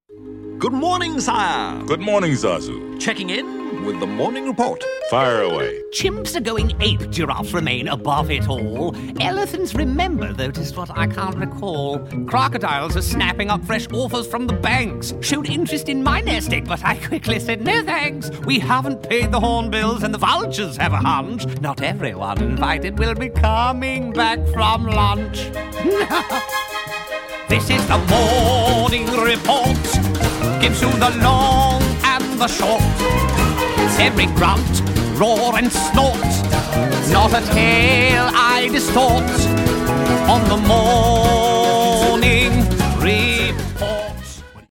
Good morning, sire. Good morning, Zazu. Checking in with the morning report. Fire away. Chimps are going ape, giraffes remain above it all. Elephants remember, though 'tis what I can't recall. Crocodiles are snapping up fresh offers from the banks. Showed interest in my nest egg, but I quickly said no thanks. We haven't paid the hornbills and the vultures have a hunch. Not everyone invited will be coming back from lunch. This is the morning report. Gives you the long and the short. It's every grunt, roar and snort. Not a tale I distort on the morning